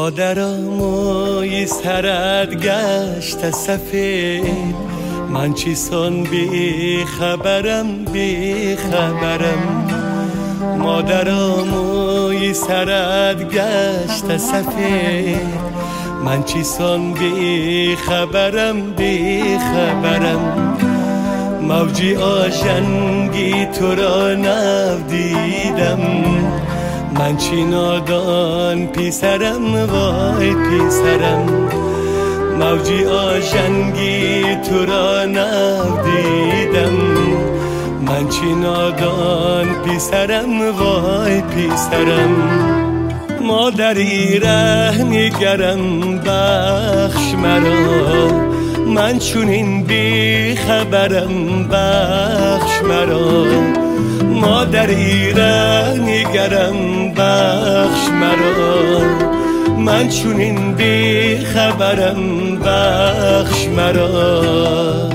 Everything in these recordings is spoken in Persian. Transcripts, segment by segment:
مادراموی سرد گشت سفید، من چیسان بی خبرم بی خبرم. مادراموی سرد گشت سفید، من چیسان بی خبرم بی خبرم. موجی آشنگی تو را نودیدم، من چی نادان پیسرم وای پیسرم. موجی آشنگی تو را نودیدم، من چی نادان پیسرم وای پیسرم. مادری رهنگرم بخش مرا، من چونین بی خبرم بخش مرا. مادری رهنگرم بخش مرا، من چونین بی خبرم بخش مرا.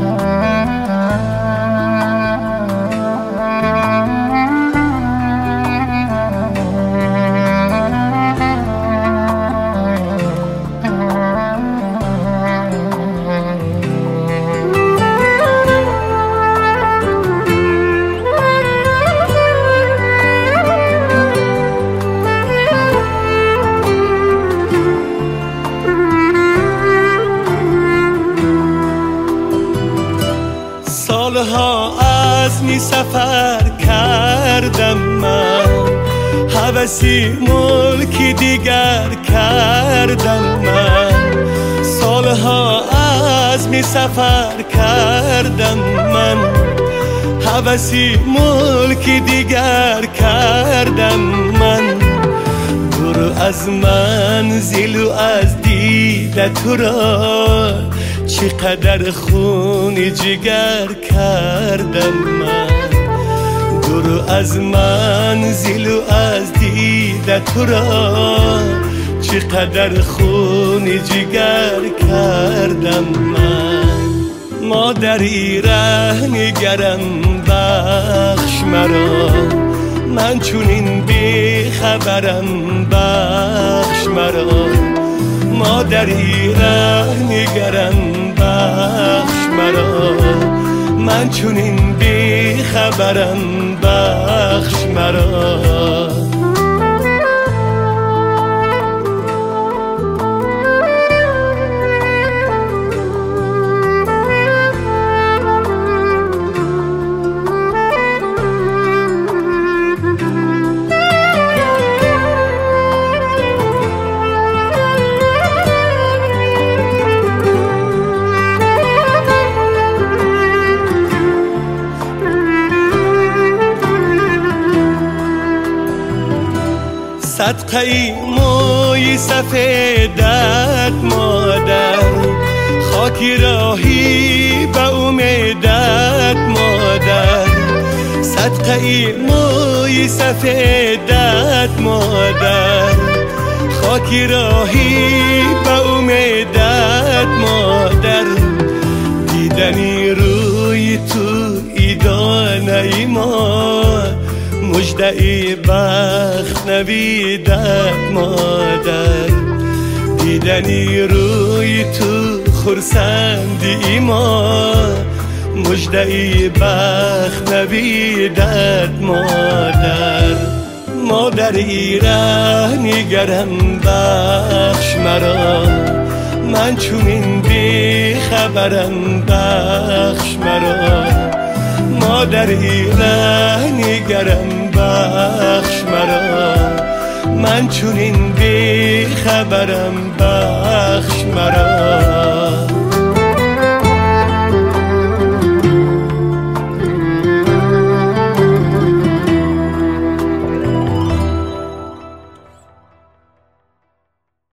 سالها از می سفر کردم من، هوسی ملکی دیگر کردم من. سالها از می سفر کردم من، هوسی ملکی دیگر کردم من. دور از منزل و از دیده تو را، چقدر خون جگر کردم من. دور از منزل و از دیده تو را، چقدر خون جگر کردم من. مادری رهنگرم بخش مرا، من چونین بی خبرم بخش مرا. مادری رهنگرم بخش مرا، من چونین بی خبرم بخش مرا. صدقه موی سفیدت مادر، خاکی راهی به امیدت مادر. صدقه موی سفیدت مادر، خاکی راهی به امیدت مادر. دیدنی روی تو ایدانه ما، مژده بخت نویدت مادر. دیدنی روی تو خرسندی ما، مژده بخت نویدت مادر. مادری رهنگرم بخش مرا، من چونین بی خبرم بخش مرا. مادری رهنگرم بخش مرا، من چونین بی خبرم بخش مرا.